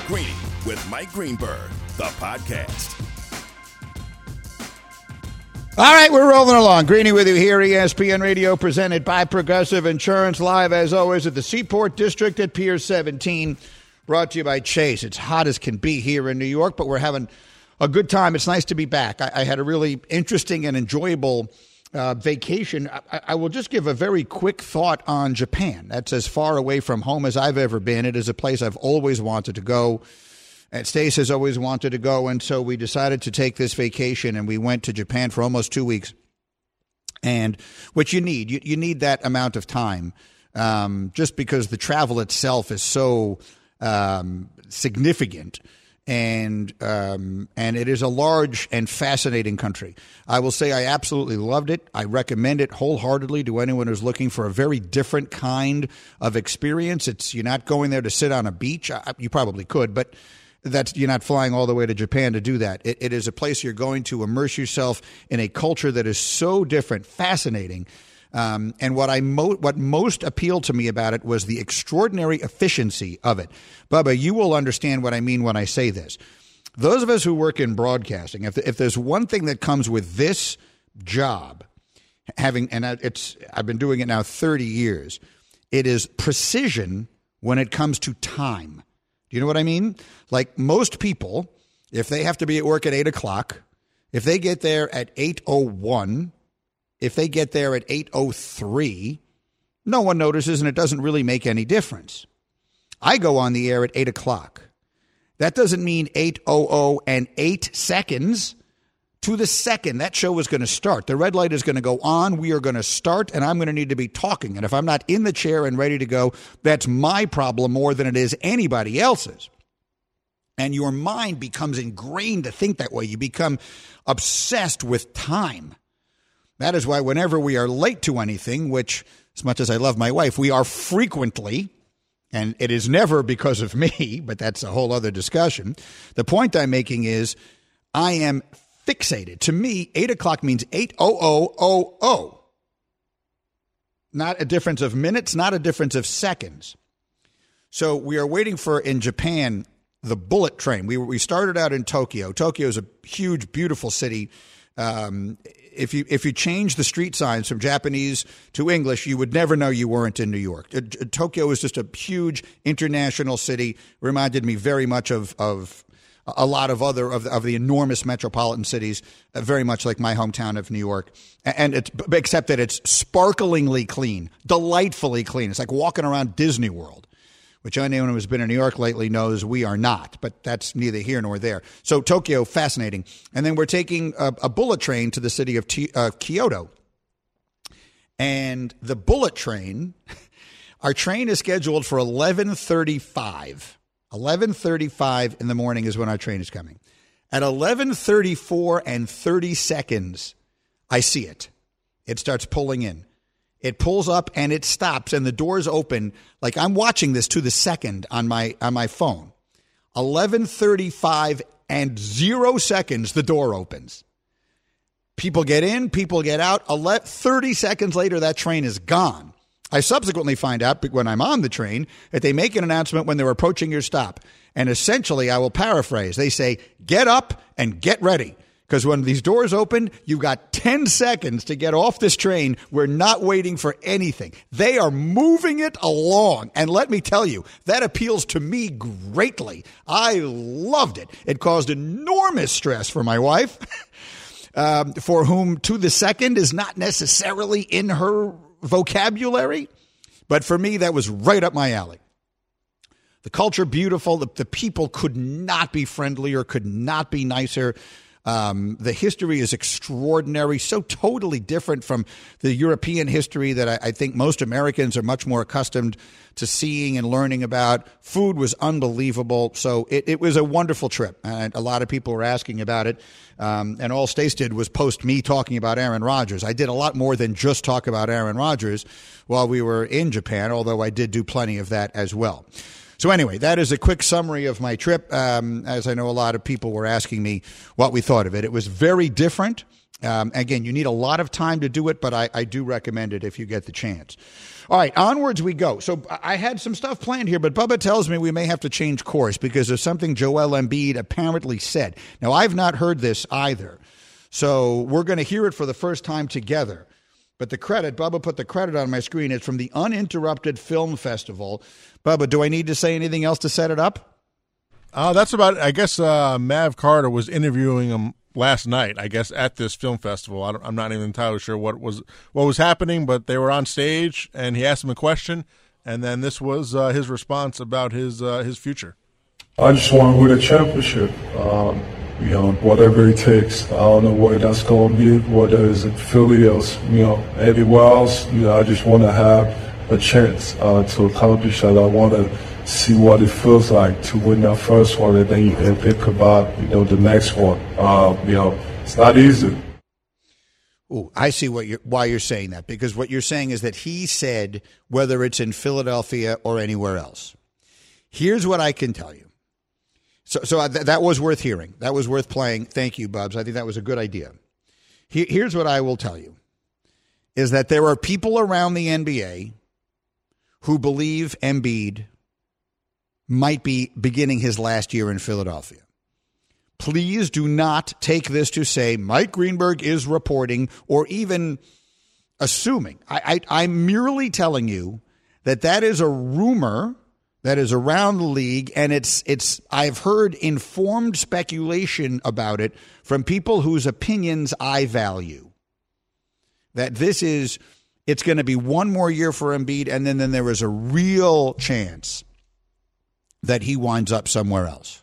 Greeny with Mike Greenberg, the podcast. All right, we're rolling along. Greeny with you here, ESPN Radio, presented by Progressive Insurance, live as always at the Seaport District at Pier 17, brought to you by Chase. It's hot as can be here in New York, but we're having a good time. It's nice to be back. I had a really interesting and enjoyable vacation. I will just give a very quick thought on Japan. That's as far away from home as I've ever been. It is a place I've always wanted to go. And Stace has always wanted to go, and so we decided to take this vacation, and we went to Japan for almost 2 weeks. And what you need, you need that amount of time, just because the travel itself is so significant, and it is a large and fascinating country. I will say I absolutely loved it. I recommend it wholeheartedly to anyone who's looking for a very different kind of experience. You're not going there to sit on a beach. You probably could, but you're not flying all the way to Japan to do that. It is a place you're going to immerse yourself in a culture that is so different, fascinating. And what most appealed to me about it was the extraordinary efficiency of it. Bubba, you will understand what I mean when I say this. Those of us who work in broadcasting, if there's one thing that comes with this job, I've been doing it now 30 years, it is precision when it comes to time. You know what I mean? Like most people, if they have to be at work at 8 o'clock, if they get there at 8:01, if they get there at 8:03, no one notices and it doesn't really make any difference. I go on the air at 8 o'clock. That doesn't mean 8:00 and 8 seconds to the second that show is going to start. The red light is going to go on. We are going to start, and I'm going to need to be talking. And if I'm not in the chair and ready to go, that's my problem more than it is anybody else's. And your mind becomes ingrained to think that way. You become obsessed with time. That is why whenever we are late to anything, which, as much as I love my wife, we are frequently, and it is never because of me, but that's a whole other discussion. The point I'm making is I am fixated. To me, 8 o'clock means 8:00. Not a difference of minutes, not a difference of seconds. So we are waiting for, in Japan, the bullet train. We started out in Tokyo. Tokyo is a huge, beautiful city. If you change the street signs from Japanese to English, you would never know you weren't in New York. Tokyo is just a huge international city. Reminded me very much of a lot of other of the enormous metropolitan cities, very much like my hometown of New York, and except that it's sparklingly clean, delightfully clean. It's like walking around Disney World, which anyone who has been in New York lately knows we are not, but that's neither here nor there. So Tokyo, fascinating. And then we're taking a bullet train to the city of Kyoto. And the bullet train, our train is scheduled for 11:35. 11:35 in the morning is when our train is coming. At 11:34 and 30 seconds, I see it. It starts pulling in. It pulls up and it stops and the doors open. Like I'm watching this to the second on my phone. 11:35 and 0 seconds, the door opens. People get in, people get out. 30 seconds later, that train is gone. I subsequently find out when I'm on the train that they make an announcement when they're approaching your stop. And essentially, I will paraphrase. They say, get up and get ready. Because when these doors open, you've got 10 seconds to get off this train. We're not waiting for anything. They are moving it along. And let me tell you, that appeals to me greatly. I loved it. It caused enormous stress for my wife, for whom to the second is not necessarily in her vocabulary. But for me, that was right up my alley. The culture, beautiful. The people could not be friendlier, could not be nicer. The history is extraordinary, so totally different from the European history that I think most Americans are much more accustomed to seeing and learning about. Food was unbelievable. So it was a wonderful trip. And a lot of people were asking about it. And all Stace did was post me talking about Aaron Rodgers. I did a lot more than just talk about Aaron Rodgers while we were in Japan, although I did do plenty of that as well. So anyway, that is a quick summary of my trip. As I know, a lot of people were asking me what we thought of it. It was very different. Again, you need a lot of time to do it, but I do recommend it if you get the chance. All right, onwards we go. So I had some stuff planned here, but Bubba tells me we may have to change course because there's something Joel Embiid apparently said. Now, I've not heard this either, so we're going to hear it for the first time together. But the credit, Bubba put the credit on my screen, is from the Uninterrupted Film Festival. Bubba, do I need to say anything else to set it up? That's about it. I guess Mav Carter was interviewing him last night, I guess, at this film festival. I'm not even entirely sure what was happening, but they were on stage, and he asked him a question, and then this was his response about his future. I just want to win a championship, whatever it takes. I don't know where that's going to be, whether it's in Philly or, everywhere else. I just want to have a chance to accomplish that. I want to see what it feels like to win that first one and then think about, the next one. It's not easy. Ooh, I see why you're saying that, because what you're saying is that he said whether it's in Philadelphia or anywhere else. Here's what I can tell you. So that was worth hearing. That was worth playing. Thank you, Bubs. I think that was a good idea. Here's what I will tell you, is that there are people around the NBA who believe Embiid might be beginning his last year in Philadelphia. Please do not take this to say Mike Greenberg is reporting or even assuming. I'm merely telling you that is a rumor that is around the league, and it's I've heard informed speculation about it from people whose opinions I value. That it's going to be one more year for Embiid, and then there is a real chance that he winds up somewhere else.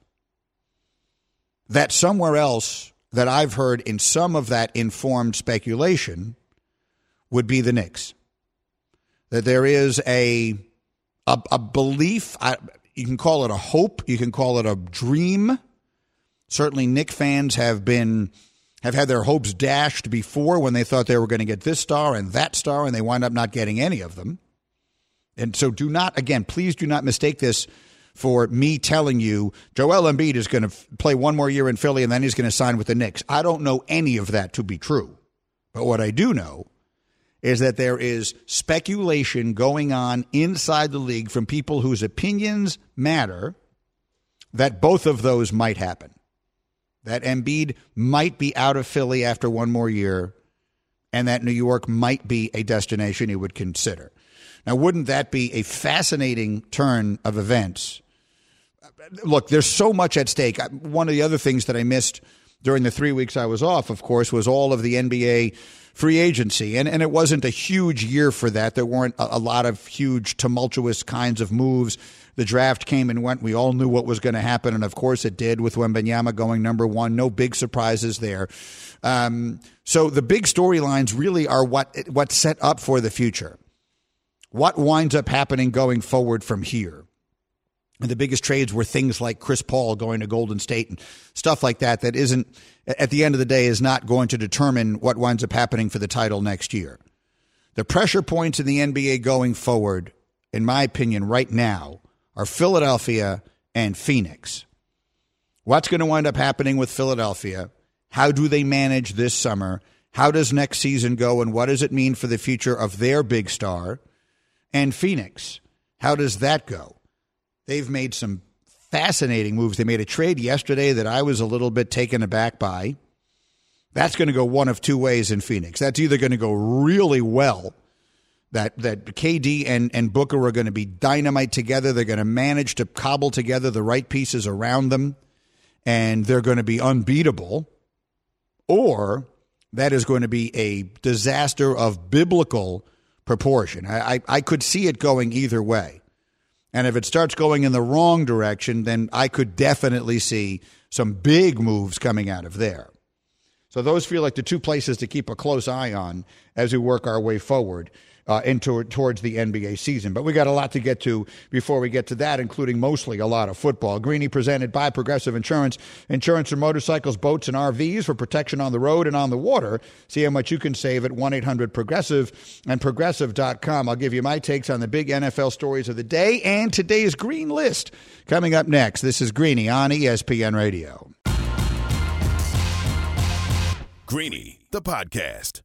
That somewhere else that I've heard in some of that informed speculation would be the Knicks. That there is a belief, you can call it a hope, you can call it a dream. Certainly Knicks fans have had their hopes dashed before when they thought they were going to get this star and that star, and they wind up not getting any of them. And so please do not mistake this for me telling you Joel Embiid is going to play one more year in Philly and then he's going to sign with the Knicks. I don't know any of that to be true. But what I do know is that there is speculation going on inside the league from people whose opinions matter that both of those might happen. That Embiid might be out of Philly after one more year and that New York might be a destination he would consider. Now, wouldn't that be a fascinating turn of events? Look, there's so much at stake. One of the other things that I missed during the 3 weeks I was off, of course, was all of the NBA free agency. And it wasn't a huge year for that. There weren't a lot of huge, tumultuous kinds of moves. The draft came and went. We all knew what was going to happen. And, of course, it did with Wembanyama going number one. No big surprises there. So the big storylines really are what's set up for the future. What winds up happening going forward from here? And the biggest trades were things like Chris Paul going to Golden State and stuff like that isn't, at the end of the day, is not going to determine what winds up happening for the title next year. The pressure points in the NBA going forward, in my opinion, right now, are Philadelphia and Phoenix. What's going to wind up happening with Philadelphia? How do they manage this summer? How does next season go, and what does it mean for the future of their big star? And Phoenix, how does that go? They've made some fascinating moves. They made a trade yesterday that I was a little bit taken aback by. That's going to go one of two ways in Phoenix. That's either going to go really well, that KD and Booker are going to be dynamite together. They're going to manage to cobble together the right pieces around them, and they're going to be unbeatable. Or that is going to be a disaster of biblical proportion. I could see it going either way. And if it starts going in the wrong direction, then I could definitely see some big moves coming out of there. So those feel like the two places to keep a close eye on as we work our way forward towards the NBA season. But we got a lot to get to before we get to that, including mostly a lot of football. Greeny presented by Progressive Insurance. Insurance for motorcycles, boats, and RVs for protection on the road and on the water. See how much you can save at 1-800-PROGRESSIVE and Progressive.com. I'll give you my takes on the big NFL stories of the day and today's Green List. Coming up next, this is Greeny on ESPN Radio. Greeny the podcast.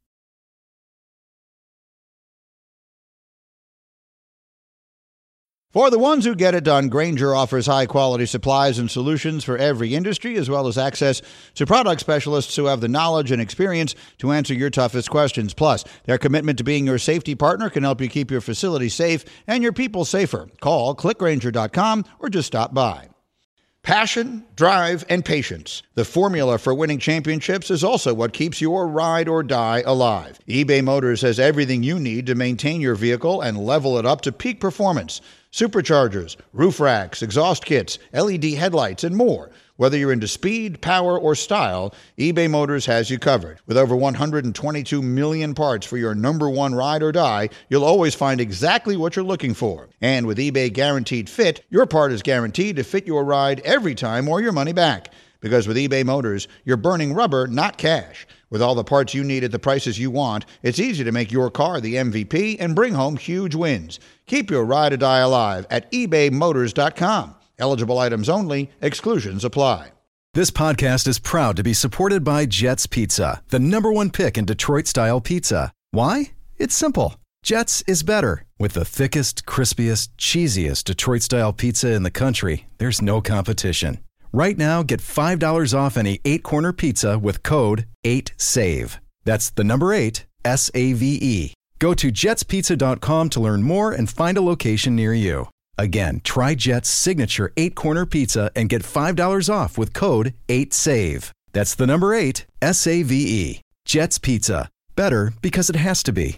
For the ones who get it done, Grainger offers high-quality supplies and solutions for every industry, as well as access to product specialists who have the knowledge and experience to answer your toughest questions. Plus, their commitment to being your safety partner can help you keep your facility safe and your people safer. Call clickgrainger.com or just stop by. Passion, drive, and patience. The formula for winning championships is also what keeps your ride or die alive. eBay Motors has everything you need to maintain your vehicle and level it up to peak performance. Superchargers, roof racks, exhaust kits, LED headlights, and more. Whether you're into speed, power, or style, eBay Motors has you covered. With over 122 million parts for your number one ride or die, you'll always find exactly what you're looking for. And with eBay Guaranteed Fit, your part is guaranteed to fit your ride every time or your money back. Because with eBay Motors, you're burning rubber, not cash. With all the parts you need at the prices you want, it's easy to make your car the MVP and bring home huge wins. Keep your ride or die alive at ebaymotors.com. Eligible items only. Exclusions apply. This podcast is proud to be supported by Jets Pizza, the #1 pick in Detroit-style pizza. Why? It's simple. Jets is better. With the thickest, crispiest, cheesiest Detroit-style pizza in the country, there's no competition. Right now, get $5 off any 8-corner pizza with code 8SAVE. That's the number 8, S-A-V-E. Go to jetspizza.com to learn more and find a location near you. Again, try Jet's signature 8-corner pizza and get $5 off with code 8SAVE. That's the number 8, S-A-V-E. Jet's Pizza. Better because it has to be.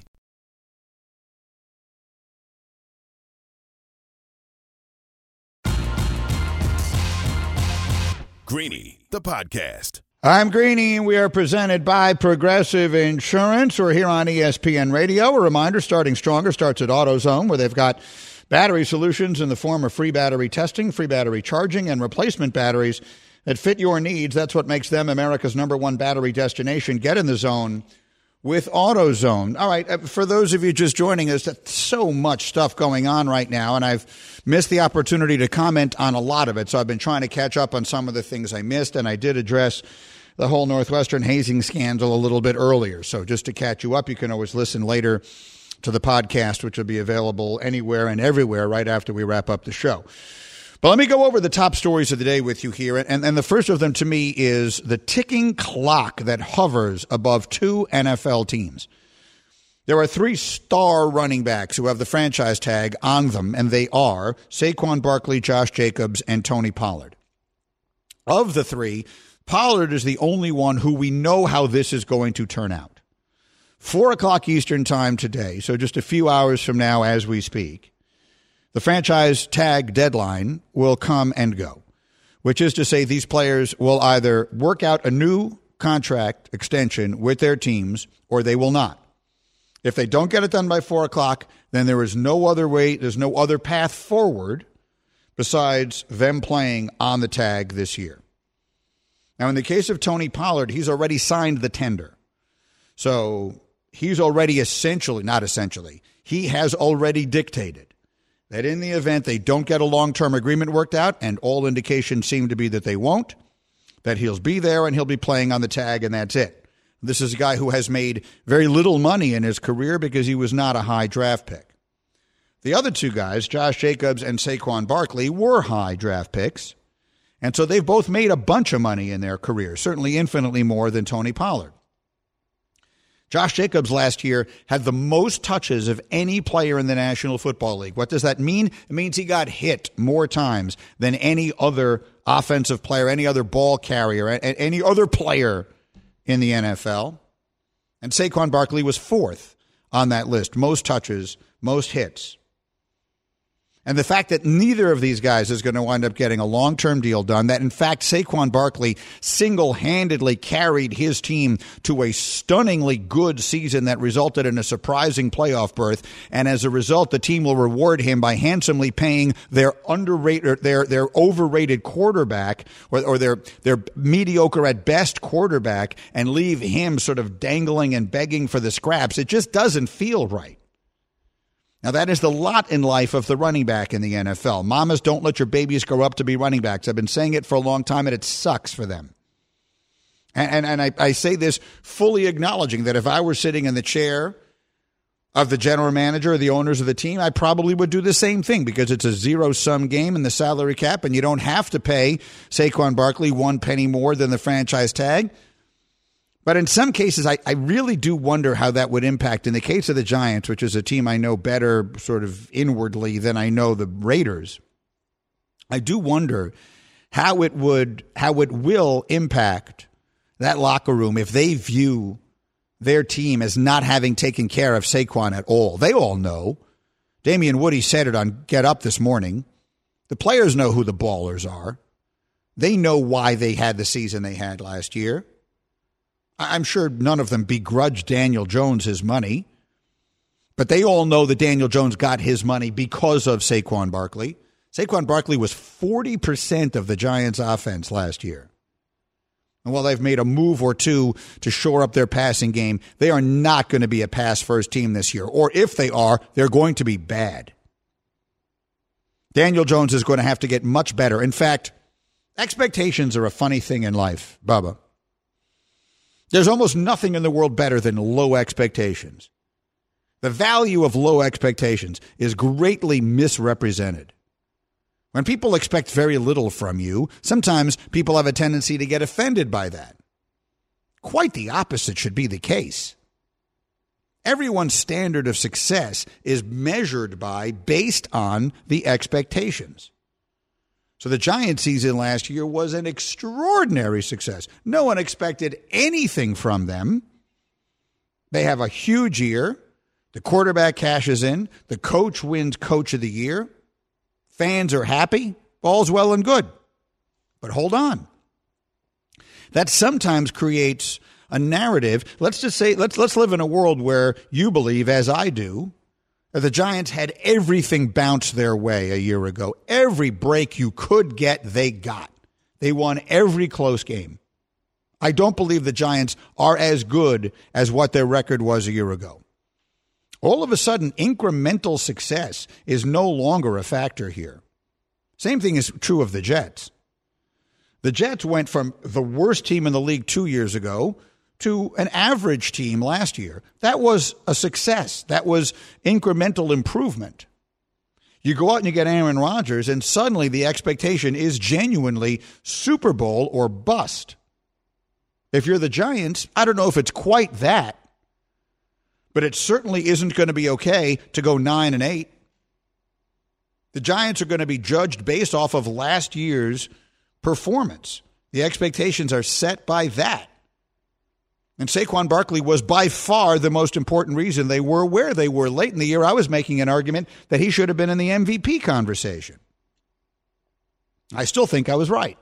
Greeny, the podcast. I'm Greeny, and we are presented by Progressive Insurance. We're here on ESPN Radio. A reminder, Starting Stronger starts at AutoZone, where they've got battery solutions in the form of free battery testing, free battery charging, and replacement batteries that fit your needs. That's what makes them America's #1 battery destination. Get in the zone with AutoZone. All right, for those of you just joining us, there's so much stuff going on right now, and I've missed the opportunity to comment on a lot of it, so I've been trying to catch up on some of the things I missed, and I did address the whole Northwestern hazing scandal a little bit earlier. So just to catch you up, you can always listen later to the podcast, which will be available anywhere and everywhere right after we wrap up the show. But let me go over the top stories of the day with you here. And the first of them to me is the ticking clock that hovers above 2 NFL teams. There are 3 star running backs who have the franchise tag on them, and they are Saquon Barkley, Josh Jacobs, and Tony Pollard. Of the 3, Pollard is the only one who we know how this is going to turn out. 4 o'clock Eastern time today, so just a few hours from now as we speak, the franchise tag deadline will come and go, which is to say these players will either work out a new contract extension with their teams or they will not. If they don't get it done by 4 o'clock, then there is no other way, there's no other path forward besides them playing on the tag this year. Now, in the case of Tony Pollard, he's already signed the tender. So he's already he has already dictated that in the event they don't get a long-term agreement worked out, and all indications seem to be that they won't, that he'll be there and he'll be playing on the tag, and that's it. This is a guy who has made very little money in his career because he was not a high draft pick. The other 2 guys, Josh Jacobs and Saquon Barkley, were high draft picks, and so they've both made a bunch of money in their career, certainly infinitely more than Tony Pollard. Josh Jacobs last year had the most touches of any player in the National Football League. What does that mean? It means he got hit more times than any other offensive player, any other ball carrier, any other player in the NFL. And Saquon Barkley was 4th on that list. Most touches, most hits. And the fact that neither of these guys is going to wind up getting a long-term deal done, that in fact Saquon Barkley single-handedly carried his team to a stunningly good season that resulted in a surprising playoff berth, and as a result the team will reward him by handsomely paying their underrated, their overrated quarterback or their mediocre at best quarterback and leave him sort of dangling and begging for the scraps. It just doesn't feel right. Now, that is the lot in life of the running back in the NFL. Mamas, don't let your babies grow up to be running backs. I've been saying it for a long time, and it sucks for them. And I say this fully acknowledging that if I were sitting in the chair of the general manager or the owners of the team, I probably would do the same thing because it's a zero-sum game in the salary cap, and you don't have to pay Saquon Barkley 1 penny more than the franchise tag. But in some cases, I really do wonder how that would impact. In the case of the Giants, which is a team I know better sort of inwardly than I know the Raiders, I do wonder how it will impact that locker room if they view their team as not having taken care of Saquon at all. They all know. Damian Woody said it on Get Up this morning. The players know who the ballers are. They know why they had the season they had last year. I'm sure none of them begrudge Daniel Jones his money, but they all know that Daniel Jones got his money because of Saquon Barkley. Saquon Barkley was 40% of the Giants' offense last year. And while they've made a move or two to shore up their passing game, they are not going to be a pass-first team this year. Or if they are, they're going to be bad. Daniel Jones is going to have to get much better. In fact, expectations are a funny thing in life, Bubba. There's almost nothing in the world better than low expectations. The value of low expectations is greatly misrepresented. When people expect very little from you, sometimes people have a tendency to get offended by that. Quite the opposite should be the case. Everyone's standard of success is measured based on the expectations. So the Giants season last year was an extraordinary success. No one expected anything from them. They have a huge year. The quarterback cashes in. The coach wins Coach of the Year. Fans are happy. All's well and good. But hold on. That sometimes creates a narrative. Let's just say, let's live in a world where you believe, as I do, that the Giants had everything bounce their way a year ago. Every break you could get, they got. They won every close game. I don't believe the Giants are as good as what their record was a year ago. All of a sudden, incremental success is no longer a factor here. Same thing is true of the Jets. The Jets went from the worst team in the league 2 years ago to an average team last year. That was a success. That was incremental improvement. You go out and you get Aaron Rodgers, and suddenly the expectation is genuinely Super Bowl or bust. If you're the Giants, I don't know if it's quite that, but it certainly isn't going to be okay to go 9-8. The Giants are going to be judged based off of last year's performance. The expectations are set by that. And Saquon Barkley was by far the most important reason they were where they were. Late in the year, I was making an argument that he should have been in the MVP conversation. I still think I was right.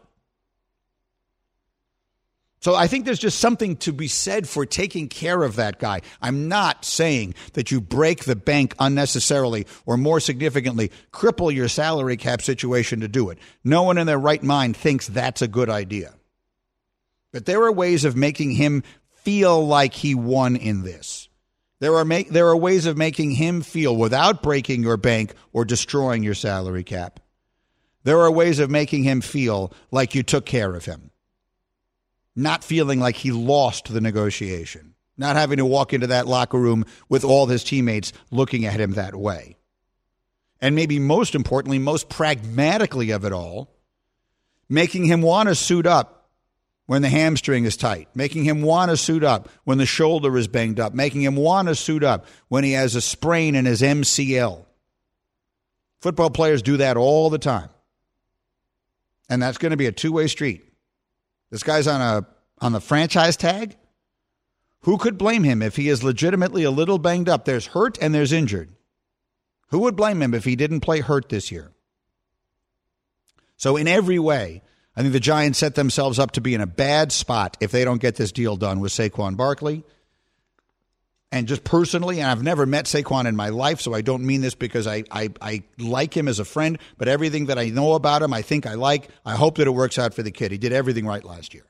So I think there's just something to be said for taking care of that guy. I'm not saying that you break the bank unnecessarily or, more significantly, cripple your salary cap situation to do it. No one in their right mind thinks that's a good idea. But there are ways of making him feel like he won in this. There are ways of making him feel, without breaking your bank or destroying your salary cap, there are ways of making him feel like you took care of him. Not feeling like he lost the negotiation. Not having to walk into that locker room with all his teammates looking at him that way. And maybe most importantly, most pragmatically of it all, making him want to suit up when the hamstring is tight. Making him want to suit up when the shoulder is banged up. Making him want to suit up when he has a sprain in his MCL. Football players do that all the time. And that's going to be a two-way street. This guy's on the franchise tag. Who could blame him if he is legitimately a little banged up? There's hurt and there's injured. Who would blame him if he didn't play hurt this year? So in every way, I think the Giants set themselves up to be in a bad spot if they don't get this deal done with Saquon Barkley. And just personally, and I've never met Saquon in my life, so I don't mean this because I like him as a friend, but everything that I know about him, I think I like. I hope that it works out for the kid. He did everything right last year.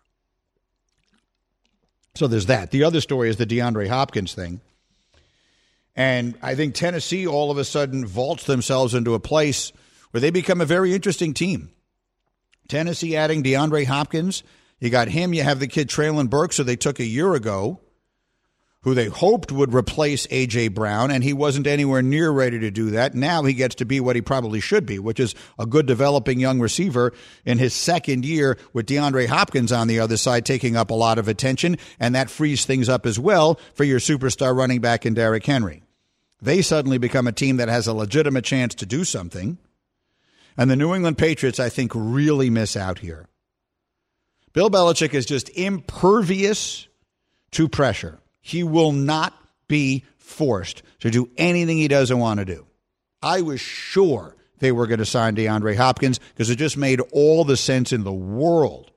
So there's that. The other story is the DeAndre Hopkins thing. And I think Tennessee all of a sudden vaults themselves into a place where they become a very interesting team. Tennessee adding DeAndre Hopkins You got him. You have the kid Traylon Burks, who they took a year ago, who they hoped would replace A.J. Brown, and he wasn't anywhere near ready to do that. Now he gets to be what he probably should be, which is a good developing young receiver in his second year with DeAndre Hopkins on the other side taking up a lot of attention, and that frees things up as well for your superstar running back in Derrick Henry. They suddenly become a team that has a legitimate chance to do something, and the New England Patriots, I think, really miss out here. Bill Belichick is just impervious to pressure. He will not be forced to do anything he doesn't want to do. I was sure they were going to sign DeAndre Hopkins because it just made all the sense in the world.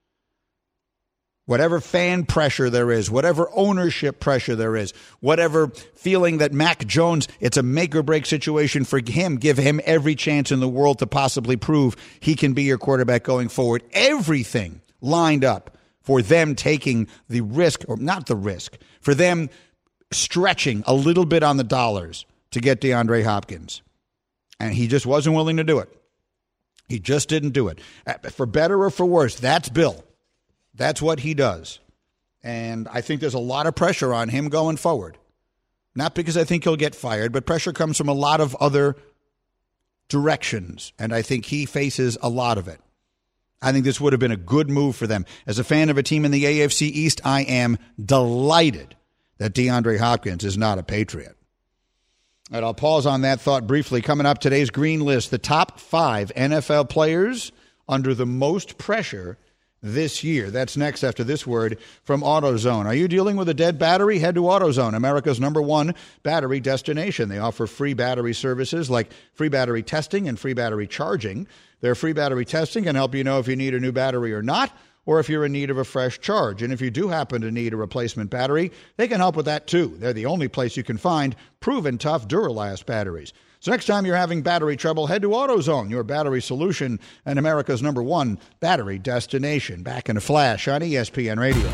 Whatever fan pressure there is, whatever ownership pressure there is, whatever feeling that Mac Jones, it's a make-or-break situation for him, give him every chance in the world to possibly prove he can be your quarterback going forward. Everything lined up for them taking the risk, or not the risk, for them stretching a little bit on the dollars to get DeAndre Hopkins. And he just wasn't willing to do it. He just didn't do it. For better or for worse, that's Bill. That's what he does. And I think there's a lot of pressure on him going forward. Not because I think he'll get fired, but pressure comes from a lot of other directions. And I think he faces a lot of it. I think this would have been a good move for them. As a fan of a team in the AFC East, I am delighted that DeAndre Hopkins is not a Patriot. All right, I'll pause on that thought briefly. Coming up, today's Green List, the top 5 NFL players under the most pressure this year. That's next after this word from AutoZone. Are you dealing with a dead battery? Head to AutoZone, America's #1 battery destination. They offer free battery services like free battery testing and free battery charging. Their free battery testing can help you know if you need a new battery or not, or if you're in need of a fresh charge. And if you do happen to need a replacement battery, they can help with that too. They're the only place you can find proven tough Duralast batteries. So next time you're having battery trouble, head to AutoZone, your battery solution and America's #1 battery destination. Back in a flash on ESPN Radio.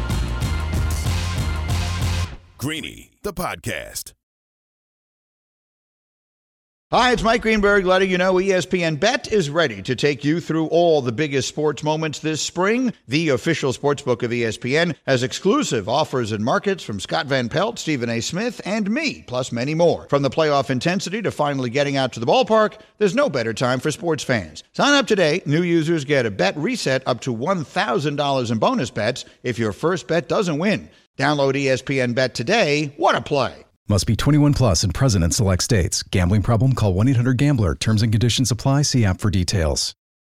Greeny, the podcast. Hi, it's Mike Greenberg letting you know ESPN Bet is ready to take you through all the biggest sports moments this spring. The official sportsbook of ESPN has exclusive offers and markets from Scott Van Pelt, Stephen A. Smith, and me, plus many more. From the playoff intensity to finally getting out to the ballpark, there's no better time for sports fans. Sign up today. New users get a bet reset up to $1,000 in bonus bets if your first bet doesn't win. Download ESPN Bet today. What a play. Must be 21 plus and present in select states. Gambling problem? Call 1-800-GAMBLER. Terms and conditions apply. See app for details.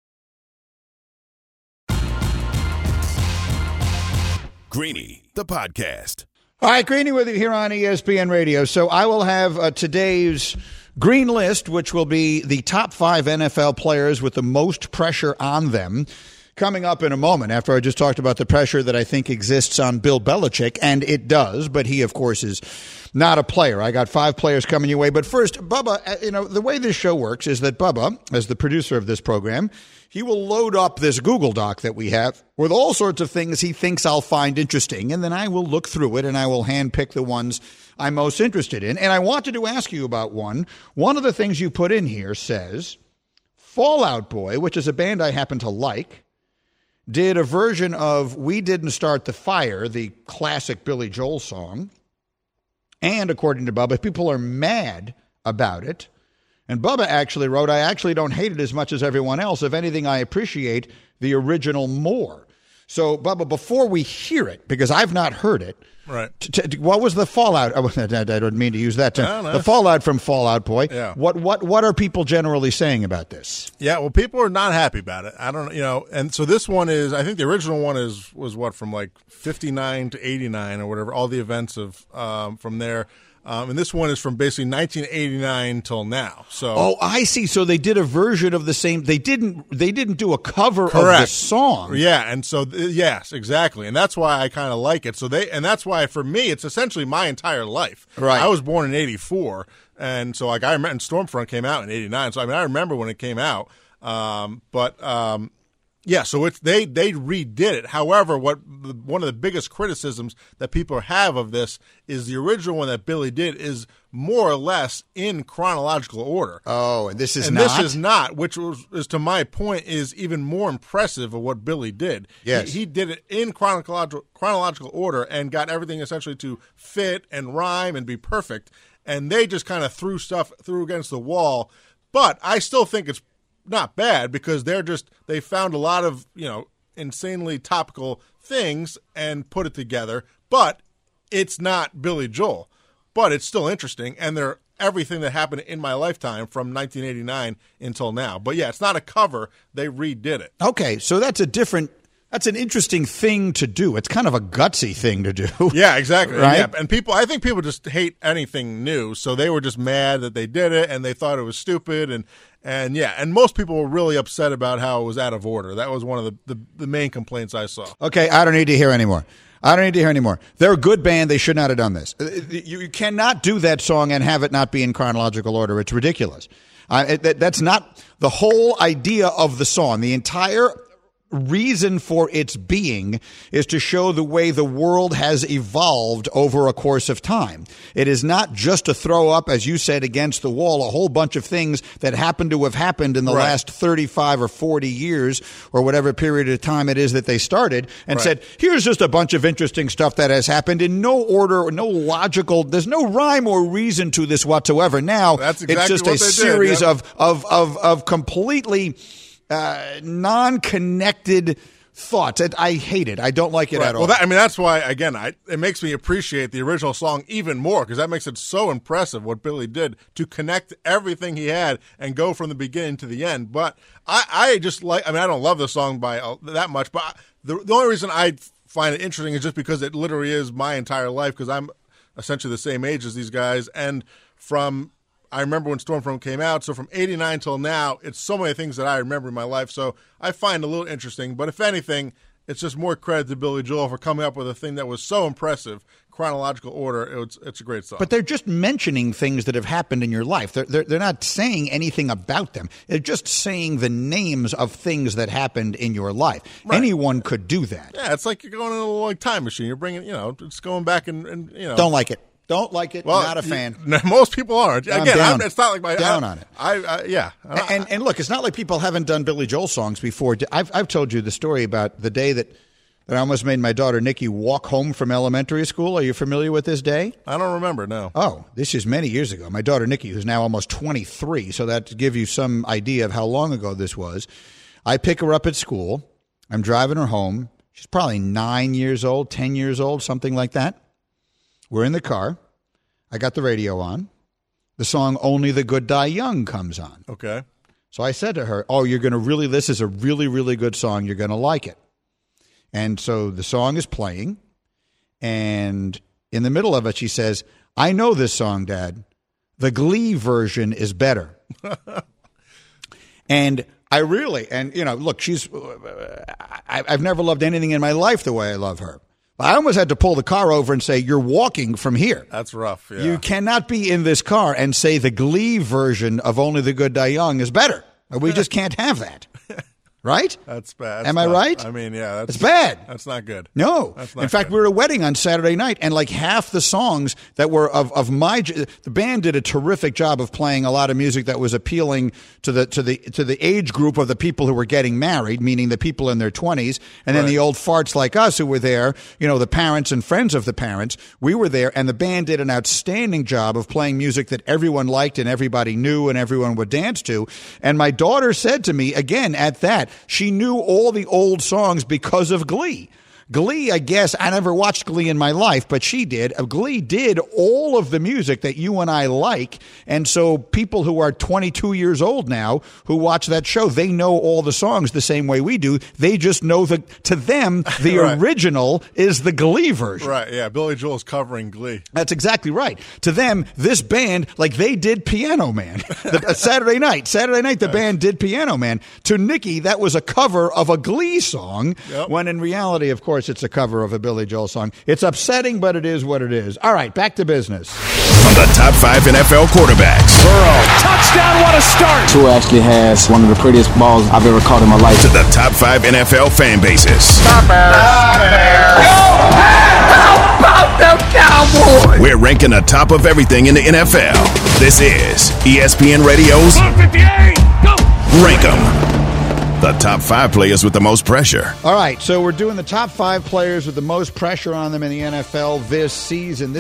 Greeny, the podcast. All right, Greeny with you here on ESPN Radio. So I will have today's Green List, which will be the top 5 NFL players with the most pressure on them, coming up in a moment after I just talked about the pressure that I think exists on Bill Belichick, and it does, but he, of course, is not a player. I got 5 players coming your way. But first, Bubba, the way this show works is that Bubba, as the producer of this program, he will load up this Google Doc that we have with all sorts of things he thinks I'll find interesting, and then I will look through it and I will handpick the ones I'm most interested in. And I wanted to ask you about one. One of the things you put in here says Fall Out Boy, which is a band I happen to like, did a version of We Didn't Start the Fire, the classic Billy Joel song. And according to Bubba, people are mad about it. And Bubba actually wrote, I actually don't hate it as much as everyone else. If anything, I appreciate the original more. So, Bubba, before we hear it, because I've not heard it, right? What was the fallout? I don't mean to use that term. No. The fallout from Fall Out Boy. Yeah. What are people generally saying about this? Yeah, well, people are not happy about it. I don't, and so this one is, I think the original one was what, from like 59 to 89 or whatever, all the events of from there. And this one is from basically 1989 till now. So, I see. So they did a version of the same. They didn't do a cover correct. of the song. Yeah, and so yes, exactly, and that's why I kind of like it. So and that's why for me, it's essentially my entire life. Right. I was born in '84, and so like I remember, and Stormfront came out in '89. So I remember when it came out. Yeah, so they redid it. However, one of the biggest criticisms that people have of this is the original one that Billy did is more or less in chronological order. Oh, and this is and not? This is not, which is to my point, is even more impressive of what Billy did. Yes. He did it in chronological order and got everything essentially to fit and rhyme and be perfect. And they just kind of threw stuff against the wall. But I still think it's not bad because they found a lot of, insanely topical things and put it together, but it's not Billy Joel, but it's still interesting. And they're everything that happened in my lifetime from 1989 until now. But yeah, it's not a cover. They redid it. Okay. So that's an interesting thing to do. It's kind of a gutsy thing to do. Yeah, exactly. Right? Yeah. And I think people just hate anything new. So they were just mad that they did it and they thought it was stupid. And yeah, and most people were really upset about how it was out of order. That was one of the main complaints I saw. Okay, I don't need to hear anymore. They're a good band. They should not have done this. You cannot do that song and have it not be in chronological order. It's ridiculous. That's not the whole idea of the song. The entire reason for its being is to show the way the world has evolved over a course of time. It is not just to throw up, as you said, against the wall a whole bunch of things that happen to have happened in the last 35 or 40 years or whatever period of time it is that they started and said, here's just a bunch of interesting stuff that has happened in no order, no logical, there's no rhyme or reason to this whatsoever. Now, that's exactly it's just a series of completely non-connected thoughts. I hate it. I don't like it at all. Well, that's why, again, it makes me appreciate the original song even more because that makes it so impressive what Billy did to connect everything he had and go from the beginning to the end. But I just I don't love the song by that much, but the only reason I find it interesting is just because it literally is my entire life because I'm essentially the same age as these guys. And I remember when Stormfront came out, so from 89 till now, it's so many things that I remember in my life, so I find it a little interesting. But if anything, it's just more credit to Billy Joel for coming up with a thing that was so impressive, chronological order. It's a great song. But they're just mentioning things that have happened in your life. They're not saying anything about them. They're just saying the names of things that happened in your life. Right. Anyone could do that. Yeah, it's like you're going in a little time machine. You're bringing, it's going back and. Don't like it. Don't like it. Well, not a fan. Most people aren't. Again, it's not like my down on it. And look, it's not like people haven't done Billy Joel songs before. I've told you the story about the day that I almost made my daughter Nikki walk home from elementary school. Are you familiar with this day? I don't remember. No. Oh, this is many years ago. My daughter Nikki, who's now almost 23, so that to give you some idea of how long ago this was. I pick her up at school. I'm driving her home. She's probably 9 years old, 10 years old, something like that. We're in the car. I got the radio on. The song Only the Good Die Young comes on. Okay. So I said to her, this is a really, really good song. You're going to like it. And so the song is playing. And in the middle of it, she says, I know this song, Dad. The Glee version is better. And look, I've never loved anything in my life the way I love her. I almost had to pull the car over and say, you're walking from here. That's rough, yeah. You cannot be in this car and say the Glee version of Only the Good Die Young is better. We just can't have that. Right? That's bad. Am I right? I mean, yeah. It's bad. That's not good. No. In fact, we were at a wedding on Saturday night, and like half the songs that were the band did a terrific job of playing a lot of music that was appealing to the age group of the people who were getting married, meaning the people in their 20s, and then the old farts like us who were there, the parents and friends of the parents. We were there, and the band did an outstanding job of playing music that everyone liked and everybody knew and everyone would dance to. And my daughter said to me, again, at that, she knew all the old songs because of Glee. Glee, I guess, I never watched Glee in my life, but she did. Glee did all of the music that you and I like. And so people who are 22 years old now who watch that show, they know all the songs the same way we do. They just know that to them, the original is the Glee version. Right, yeah. Billy Joel's covering Glee. That's exactly right. To them, this band, like they did Piano Man. Saturday night, the band did Piano Man. To Nikki, that was a cover of a Glee song, when in reality, of course, course, it's a cover of a Billy Joel song. It's upsetting, but it is what it is. All right, back to business. From the top 5 NFL quarterbacks. Burrow, touchdown, what a start. Tua actually has one of the prettiest balls I've ever caught in my life. To the top 5 NFL fan bases. Stop Bears. Go Bears! How about them Cowboys? We're ranking the top of everything in the NFL. This is ESPN Radio's 158, go! Rank 'em. The top 5 players with the most pressure. All right, so we're doing the top 5 players with the most pressure on them in the NFL this season.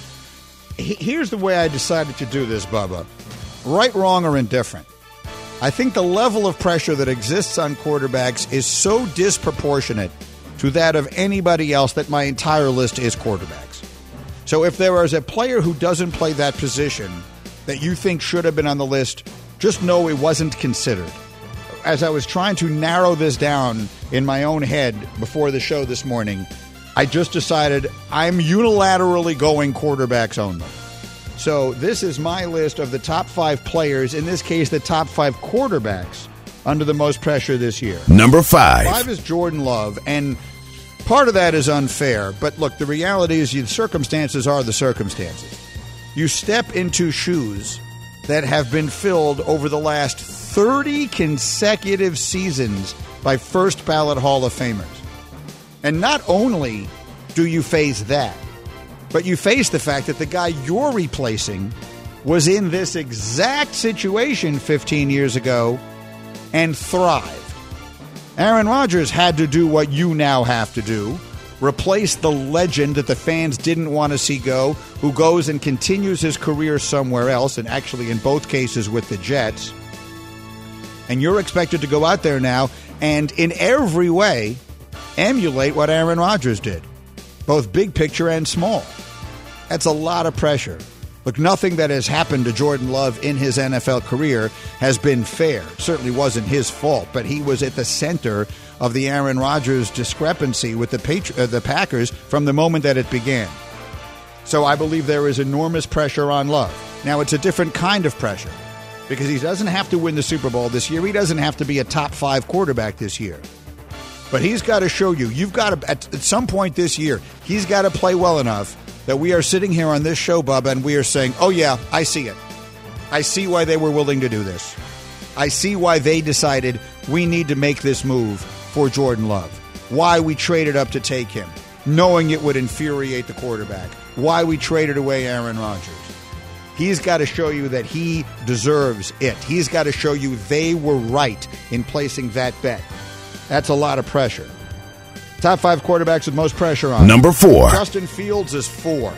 Here's the way I decided to do this, Bubba. Right, wrong, or indifferent. I think the level of pressure that exists on quarterbacks is so disproportionate to that of anybody else that my entire list is quarterbacks. So if there is a player who doesn't play that position that you think should have been on the list, just know it wasn't considered. As I was trying to narrow this down in my own head before the show this morning, I just decided I'm unilaterally going quarterbacks only. So this is my list of the top 5 players, in this case the top 5 quarterbacks, under the most pressure this year. Number 5. 5 is Jordan Love, and part of that is unfair. But look, the reality is the circumstances are the circumstances. You step into shoes that have been filled over the last 30 consecutive seasons by first ballot Hall of Famers. And not only do you face that, but you face the fact that the guy you're replacing was in this exact situation 15 years ago and thrived. Aaron Rodgers had to do what you now have to do, replace the legend that the fans didn't want to see go, who goes and continues his career somewhere else, and actually in both cases with the Jets. And you're expected to go out there now and in every way emulate what Aaron Rodgers did, both big picture and small. That's a lot of pressure. Look, nothing that has happened to Jordan Love in his NFL career has been fair. Certainly wasn't his fault, but he was at the center of the Aaron Rodgers discrepancy with the Packers from the moment that it began. So I believe there is enormous pressure on Love. Now, it's a different kind of pressure because he doesn't have to win the Super Bowl this year. He doesn't have to be a top 5 quarterback this year. But he's got to show you, you've got to, at some point this year, he's got to play well enough that we are sitting here on this show, Bubba, and we are saying, oh yeah, I see it. I see why they were willing to do this. I see why they decided we need to make this move for Jordan Love. Why we traded up to take him, knowing it would infuriate the quarterback. Why we traded away Aaron Rodgers. He's got to show you that he deserves it. He's got to show you they were right in placing that bet. That's a lot of pressure. Top 5 quarterbacks with most pressure on. Number 4. Justin Fields is 4.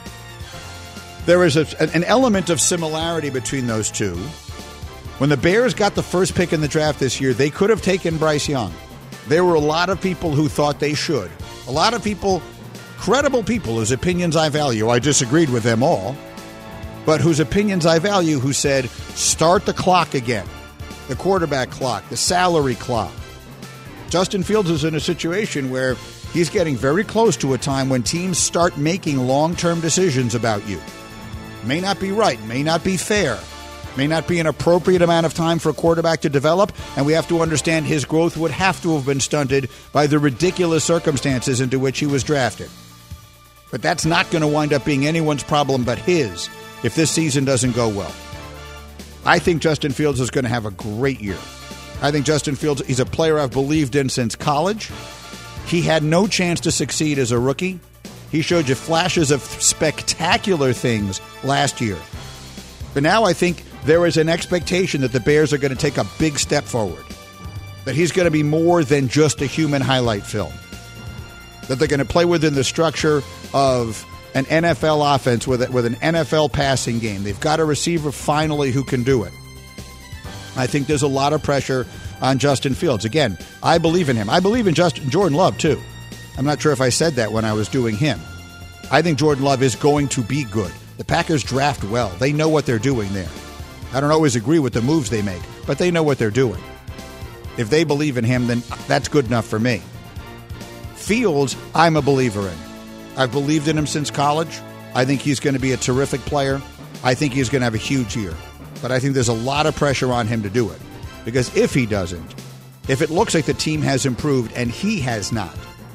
There is an element of similarity between those two. When the Bears got the first pick in the draft this year, they could have taken Bryce Young. There were a lot of people who thought they should. A lot of people, credible people whose opinions I value. I disagreed with them all. But whose opinions I value, who said, start the clock again. The quarterback clock, the salary clock. Justin Fields is in a situation where he's getting very close to a time when teams start making long-term decisions about you. May not be right, may not be fair, may not be an appropriate amount of time for a quarterback to develop, and we have to understand his growth would have to have been stunted by the ridiculous circumstances into which he was drafted. But that's not going to wind up being anyone's problem but his if this season doesn't go well. I think Justin Fields is going to have a great year. I think Justin Fields, he's a player I've believed in since college. He had no chance to succeed as a rookie. He showed you flashes of spectacular things last year. But now I think there is an expectation that the Bears are going to take a big step forward. That he's going to be more than just a human highlight film. That they're going to play within the structure of an NFL offense with an NFL passing game. They've got a receiver finally who can do it. I think there's a lot of pressure on Justin Fields. Again, I believe in him. I believe in Jordan Love, too. I'm not sure if I said that when I was doing him. I think Jordan Love is going to be good. The Packers draft well. They know what they're doing there. I don't always agree with the moves they make, but they know what they're doing. If they believe in him, then that's good enough for me. Fields, I'm a believer in. I've believed in him since college. I think he's going to be a terrific player. I think he's going to have a huge year. But I think there's a lot of pressure on him to do it. Because if he doesn't, if it looks like the team has improved and he has not,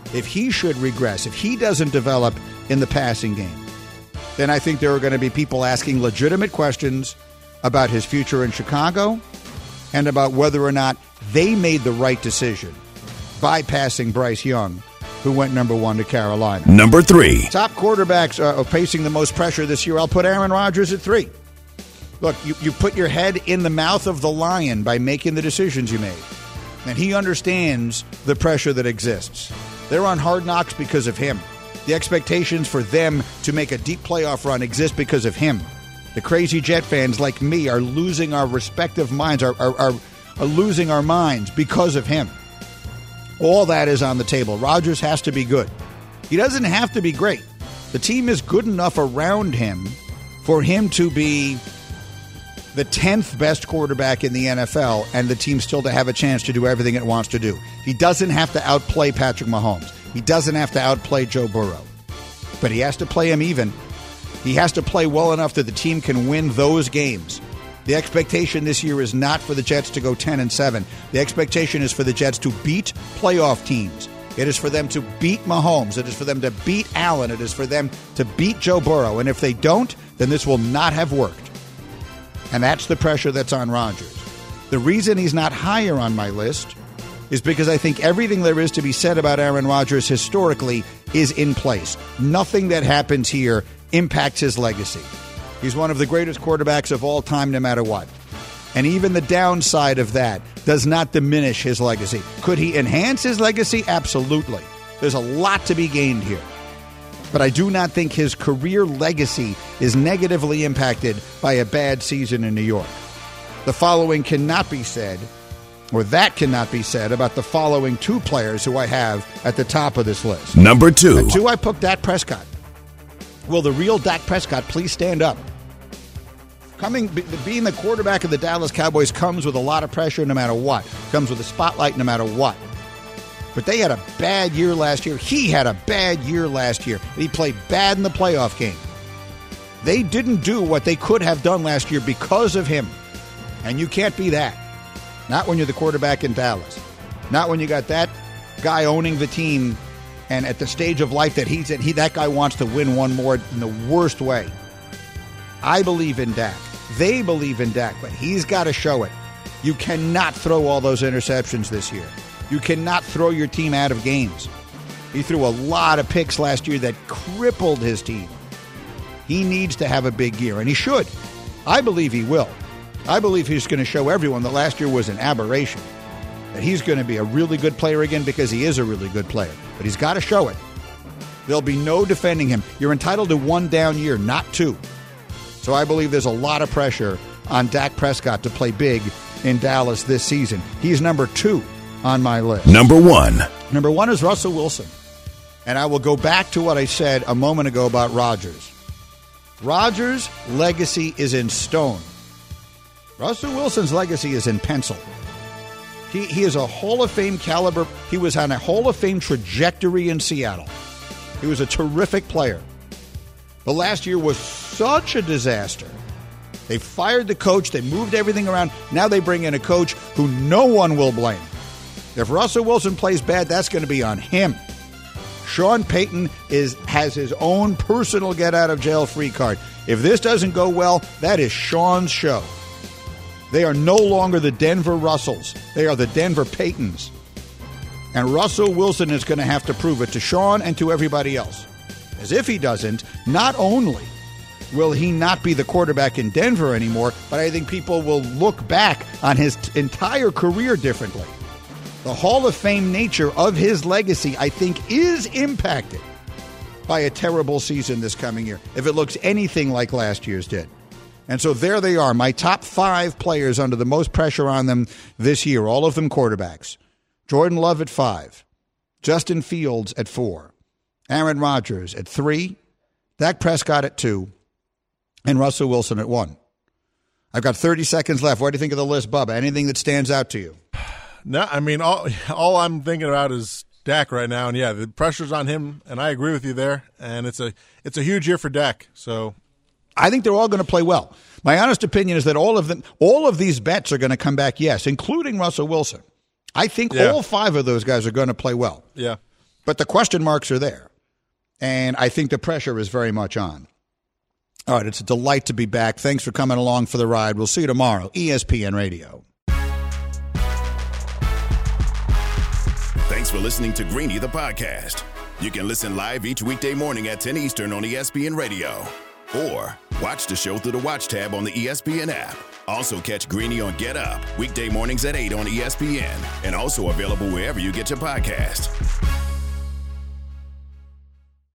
if he should regress, if he doesn't develop in the passing game, then I think there are going to be people asking legitimate questions about his future in Chicago and about whether or not they made the right decision bypassing Bryce Young, who went number 1 to Carolina. Number 3. Top quarterbacks are facing the most pressure this year. I'll put Aaron Rodgers at 3. Look, you put your head in the mouth of the lion by making the decisions you made. And he understands the pressure that exists. They're on Hard Knocks because of him. The expectations for them to make a deep playoff run exist because of him. The crazy Jet fans like me are losing our respective minds, are losing our minds because of him. All that is on the table. Rodgers has to be good. He doesn't have to be great. The team is good enough around him for him to be the 10th best quarterback in the NFL and the team still to have a chance to do everything it wants to do. He doesn't have to outplay Patrick Mahomes. He doesn't have to outplay Joe Burrow. But he has to play him even. He has to play well enough that the team can win those games. The expectation this year is not for the Jets to go 10-7. The expectation is for the Jets to beat playoff teams. It is for them to beat Mahomes. It is for them to beat Allen. It is for them to beat Joe Burrow. And if they don't, then this will not have worked. And that's the pressure that's on Rodgers. The reason he's not higher on my list is because I think everything there is to be said about Aaron Rodgers historically is in place. Nothing that happens here impacts his legacy. He's one of the greatest quarterbacks of all time, no matter what. And even the downside of that does not diminish his legacy. Could he enhance his legacy? Absolutely. There's a lot to be gained here. But I do not think his career legacy is negatively impacted by a bad season in New York. The following cannot be said, or that cannot be said, about the following 2 players who I have at the top of this list. Number 2. At 2, I put Dak Prescott. Will the real Dak Prescott please stand up? Being the quarterback of the Dallas Cowboys comes with a lot of pressure no matter what. Comes with a spotlight no matter what. But they had a bad year last year. He had a bad year last year. He played bad in the playoff game. They didn't do what they could have done last year because of him. And you can't be that. Not when you're the quarterback in Dallas. Not when you got that guy owning the team and at the stage of life that he's at. That guy wants to win one more in the worst way. I believe in Dak. They believe in Dak, but he's got to show it. You cannot throw all those interceptions this year. You cannot throw your team out of games. He threw a lot of picks last year that crippled his team. He needs to have a big year, and he should. I believe he will. I believe he's going to show everyone that last year was an aberration, that he's going to be a really good player again because he is a really good player. But he's got to show it. There'll be no defending him. You're entitled to 1 down year, not 2. So I believe there's a lot of pressure on Dak Prescott to play big in Dallas this season. He's number 2 on my list. Number 1. Number 1 is Russell Wilson. And I will go back to what I said a moment ago about Rodgers. Rodgers' legacy is in stone. Russell Wilson's legacy is in pencil. He is a Hall of Fame caliber. He was on a Hall of Fame trajectory in Seattle. He was a terrific player. But last year was such a disaster. They fired the coach. They moved everything around. Now they bring in a coach who no one will blame. If Russell Wilson plays bad, that's going to be on him. Sean Payton has his own personal get-out-of-jail-free card. If this doesn't go well, that is Sean's show. They are no longer the Denver Russells. They are the Denver Paytons. And Russell Wilson is going to have to prove it to Sean and to everybody else. As if he doesn't, not only will he not be the quarterback in Denver anymore, but I think people will look back on his entire career differently. The Hall of Fame nature of his legacy, I think, is impacted by a terrible season this coming year, if it looks anything like last year's did. And so there they are, my top 5 players under the most pressure on them this year, all of them quarterbacks. Jordan Love at 5, Justin Fields at 4, Aaron Rodgers at 3, Dak Prescott at 2, and Russell Wilson at 1. I've got 30 seconds left. What do you think of the list, Bubba? Anything that stands out to you? No, I mean, all I'm thinking about is Dak right now, and yeah, the pressure's on him, and I agree with you there. And it's a huge year for Dak. So I think they're all going to play well. My honest opinion is that all of these bets are going to come back, yes, including Russell Wilson. I think all 5 of those guys are going to play well. Yeah. But the question marks are there. And I think the pressure is very much on. All right, it's a delight to be back. Thanks for coming along for the ride. We'll see you tomorrow. ESPN Radio. Thanks for listening to Greeny, the podcast. You can listen live each weekday morning at 10 Eastern on ESPN Radio. Or watch the show through the Watch tab on the ESPN app. Also catch Greeny on Get Up, weekday mornings at 8 on ESPN. And also available wherever you get your podcast.